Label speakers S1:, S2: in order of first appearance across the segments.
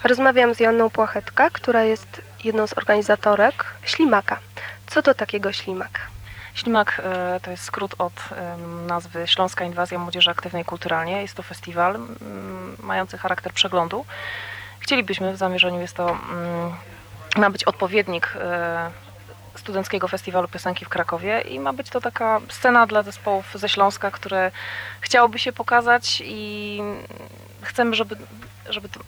S1: Rozmawiam z Joanną Płachetka, która jest jedną z organizatorek Ślimaka. Co to takiego Ślimak?
S2: Ślimak to jest skrót od nazwy Śląska Inwazja Młodzieży Aktywnej Kulturalnie. Jest to festiwal mający charakter przeglądu. Chcielibyśmy, w zamierzeniu jest to, ma być odpowiednik Studenckiego Festiwalu Piosenki w Krakowie i ma być to taka scena dla zespołów ze Śląska, które chciałoby się pokazać i chcemy, żeby to...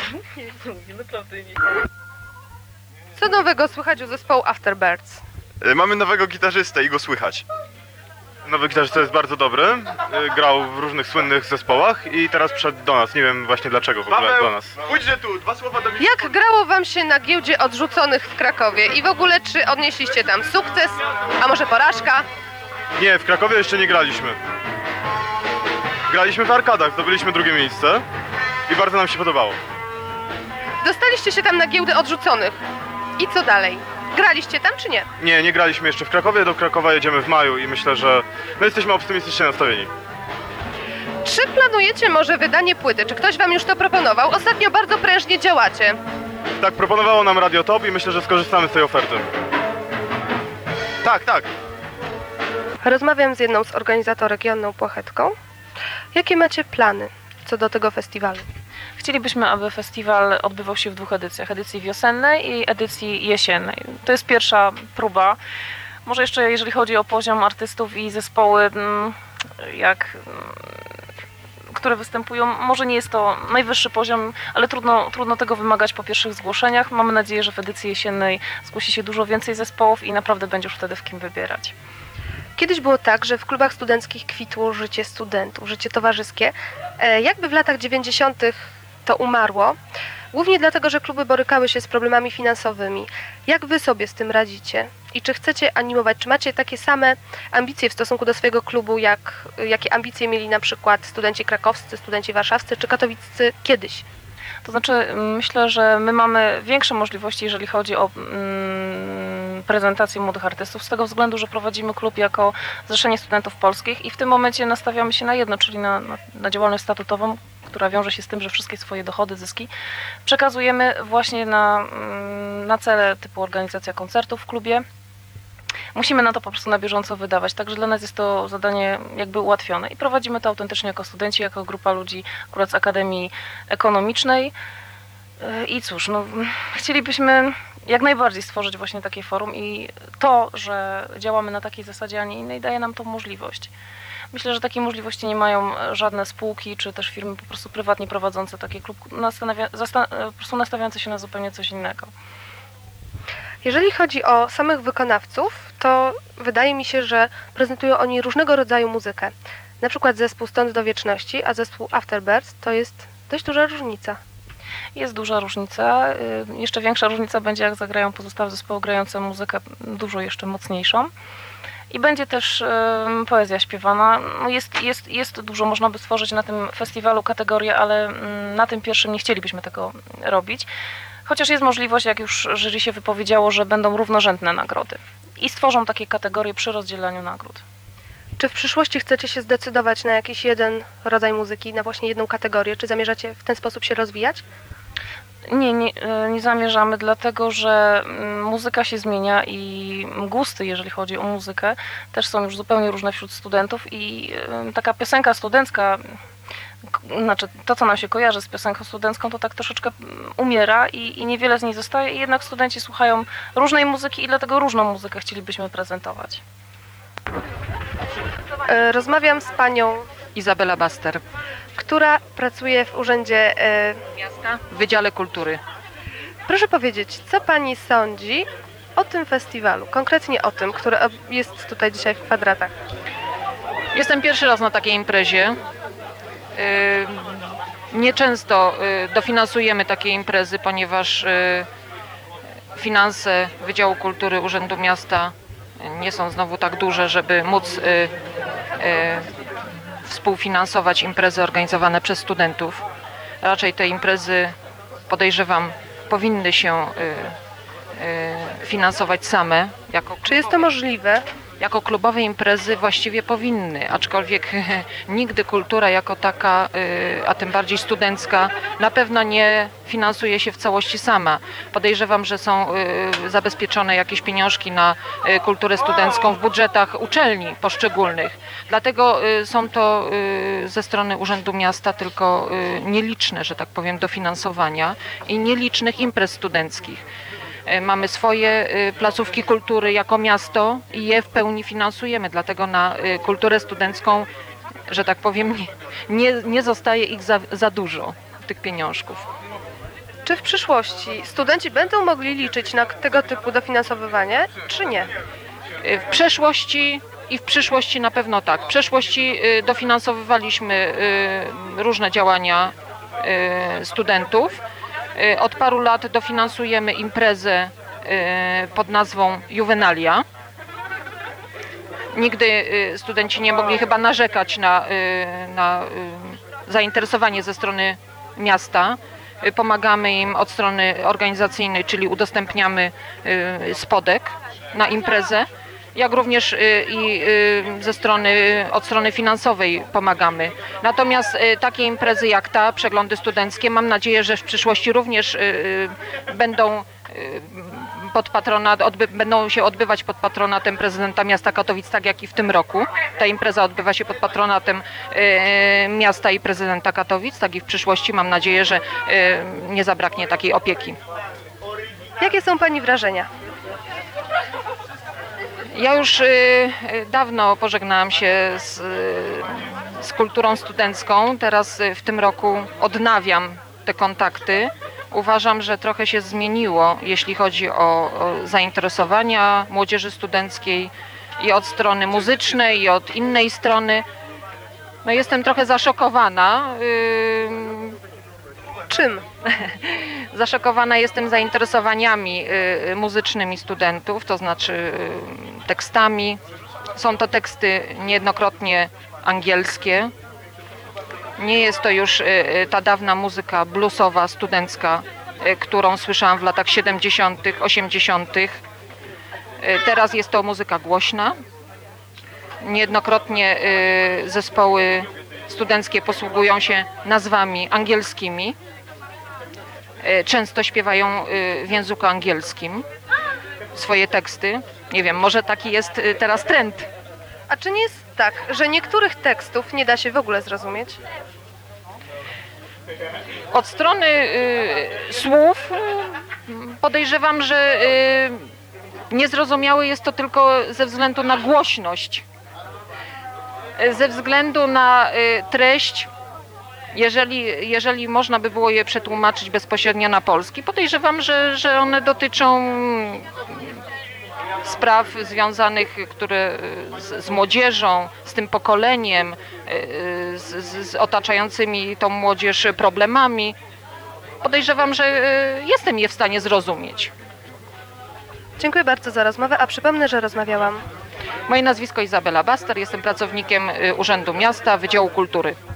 S1: Co nowego słychać u zespołu Afterbirds?
S3: Mamy nowego gitarzystę i go słychać. Nowy gitarzysta jest bardzo dobry, grał w różnych słynnych zespołach i teraz przyszedł do nas, nie wiem właśnie dlaczego w ogóle do nas.
S4: Pójdźże tu, dwa słowa do mnie.
S1: Jak grało wam się na giełdzie odrzuconych w Krakowie i w ogóle czy odnieśliście tam sukces, a może porażka?
S3: Nie, w Krakowie jeszcze nie graliśmy. Graliśmy w Arkadach, zdobyliśmy drugie miejsce i bardzo nam się podobało.
S1: Dostaliście się tam na giełdę odrzuconych. I co dalej? Graliście tam czy nie?
S3: Nie, nie graliśmy jeszcze w Krakowie, do Krakowa jedziemy w maju i myślę, że my jesteśmy optymistycznie nastawieni.
S1: Czy planujecie może wydanie płyty? Czy ktoś wam już to proponował? Ostatnio bardzo prężnie działacie.
S3: Tak, proponowało nam Radio Top i myślę, że skorzystamy z tej oferty. Tak.
S1: Rozmawiam z jedną z organizatorek, Joanną Płachetką. Jakie macie plany co do tego festiwalu?
S2: Chcielibyśmy, aby festiwal odbywał się w dwóch edycjach. Edycji wiosennej i edycji jesiennej. To jest pierwsza próba. Może jeszcze jeżeli chodzi o poziom artystów i zespoły, które występują, może nie jest to najwyższy poziom, ale trudno tego wymagać po pierwszych zgłoszeniach. Mamy nadzieję, że w edycji jesiennej zgłosi się dużo więcej zespołów i naprawdę będzie już wtedy w kim wybierać.
S1: Kiedyś było tak, że w klubach studenckich kwitło życie studentów, życie towarzyskie. Jakby w latach 90. to umarło, głównie dlatego, że kluby borykały się z problemami finansowymi. Jak wy sobie z tym radzicie? I czy chcecie animować, czy macie takie same ambicje w stosunku do swojego klubu, jakie ambicje mieli na przykład studenci krakowscy, studenci warszawscy czy katowiccy kiedyś?
S2: To znaczy, myślę, że my mamy większe możliwości, jeżeli chodzi o prezentację młodych artystów, z tego względu, że prowadzimy klub jako Zrzeszenie Studentów Polskich i w tym momencie nastawiamy się na jedno, czyli na działalność statutową, która wiąże się z tym, że wszystkie swoje dochody, zyski przekazujemy właśnie na cele typu organizacja koncertów w klubie. Musimy na to po prostu na bieżąco wydawać, także dla nas jest to zadanie jakby ułatwione i prowadzimy to autentycznie jako studenci, jako grupa ludzi akurat z Akademii Ekonomicznej. I cóż, chcielibyśmy jak najbardziej stworzyć właśnie takie forum i to, że działamy na takiej zasadzie, a nie innej, daje nam tą możliwość. Myślę, że takiej możliwości nie mają żadne spółki, czy też firmy po prostu prywatnie prowadzące taki klub, po prostu nastawiające się na zupełnie coś innego.
S1: Jeżeli chodzi o samych wykonawców, to wydaje mi się, że prezentują oni różnego rodzaju muzykę. Na przykład zespół Stąd do Wieczności, a zespół Afterbirds to jest dość duża różnica.
S2: Jest duża różnica. Jeszcze większa różnica będzie, jak zagrają pozostałe zespoły grające muzykę dużo jeszcze mocniejszą. I będzie też poezja śpiewana. Jest dużo, można by stworzyć na tym festiwalu kategorię, ale na tym pierwszym nie chcielibyśmy tego robić. Chociaż jest możliwość, jak już jury się wypowiedziało, że będą równorzędne nagrody. I stworzą takie kategorie przy rozdzielaniu nagród.
S1: Czy w przyszłości chcecie się zdecydować na jakiś jeden rodzaj muzyki, na właśnie jedną kategorię? Czy zamierzacie w ten sposób się rozwijać?
S2: Nie zamierzamy, dlatego że muzyka się zmienia i gusty, jeżeli chodzi o muzykę, też są już zupełnie różne wśród studentów i taka piosenka studencka, znaczy to, co nam się kojarzy z piosenką studencką, to tak troszeczkę umiera i niewiele z niej zostaje i jednak studenci słuchają różnej muzyki i dlatego różną muzykę chcielibyśmy prezentować.
S1: Rozmawiam z panią,
S5: Izabela Baster,
S1: która pracuje w Urzędzie
S5: Miasta w Wydziale Kultury.
S1: Proszę powiedzieć, co pani sądzi o tym festiwalu, konkretnie o tym, który jest tutaj dzisiaj w Kwadratach?
S5: Jestem pierwszy raz na takiej imprezie. Nieczęsto dofinansujemy takie imprezy, ponieważ finanse Wydziału Kultury Urzędu Miasta nie są znowu tak duże, żeby móc współfinansować imprezy organizowane przez studentów. Raczej te imprezy, podejrzewam, powinny się finansować same.
S1: Czy jest to możliwe,
S5: jako klubowe imprezy właściwie powinny, aczkolwiek nigdy kultura jako taka, a tym bardziej studencka, na pewno nie finansuje się w całości sama. Podejrzewam, że są zabezpieczone jakieś pieniążki na kulturę studencką w budżetach uczelni poszczególnych. Dlatego są to ze strony Urzędu Miasta tylko nieliczne, że tak powiem, dofinansowania i nielicznych imprez studenckich. Mamy swoje placówki kultury jako miasto i je w pełni finansujemy, dlatego na kulturę studencką, że tak powiem, nie zostaje ich za dużo, tych pieniążków.
S1: Czy w przyszłości studenci będą mogli liczyć na tego typu dofinansowywanie, czy nie?
S5: W przeszłości i w przyszłości na pewno tak. W przeszłości dofinansowywaliśmy różne działania studentów. Od paru lat dofinansujemy imprezę pod nazwą Juvenalia. Nigdy studenci nie mogli chyba narzekać na zainteresowanie ze strony miasta. Pomagamy im od strony organizacyjnej, czyli udostępniamy spodek na imprezę, jak również i od strony finansowej pomagamy. Natomiast takie imprezy jak ta, przeglądy studenckie, mam nadzieję, że w przyszłości również będą będą się odbywać pod patronatem prezydenta miasta Katowic, tak jak i w tym roku. Ta impreza odbywa się pod patronatem miasta i prezydenta Katowic, tak i w przyszłości mam nadzieję, że nie zabraknie takiej opieki.
S1: Jakie są Pani wrażenia?
S5: Ja już dawno pożegnałam się z kulturą studencką. Teraz w tym roku odnawiam te kontakty. Uważam, że trochę się zmieniło, jeśli chodzi o zainteresowania młodzieży studenckiej i od strony muzycznej, i od innej strony. No jestem trochę zaszokowana.
S1: Czym?
S5: Zaszokowana jestem zainteresowaniami muzycznymi studentów, to znaczy tekstami. Są to teksty niejednokrotnie angielskie. Nie jest to już ta dawna muzyka bluesowa, studencka, którą słyszałam w latach 70., 80. Teraz jest to muzyka głośna. Niejednokrotnie zespoły studenckie posługują się nazwami angielskimi. Często śpiewają w języku angielskim swoje teksty. Nie wiem, może taki jest teraz trend.
S1: A czy nie jest tak, że niektórych tekstów nie da się w ogóle zrozumieć?
S5: Od strony słów podejrzewam, że niezrozumiałe jest to tylko ze względu na głośność. Ze względu na treść, jeżeli można by było je przetłumaczyć bezpośrednio na polski, podejrzewam, że one dotyczą spraw związanych z młodzieżą, z tym pokoleniem, z otaczającymi tą młodzież problemami. Podejrzewam, że jestem je w stanie zrozumieć.
S1: Dziękuję bardzo za rozmowę, a przypomnę, że rozmawiałam.
S5: Moje nazwisko Izabela Baster, jestem pracownikiem Urzędu Miasta, Wydziału Kultury.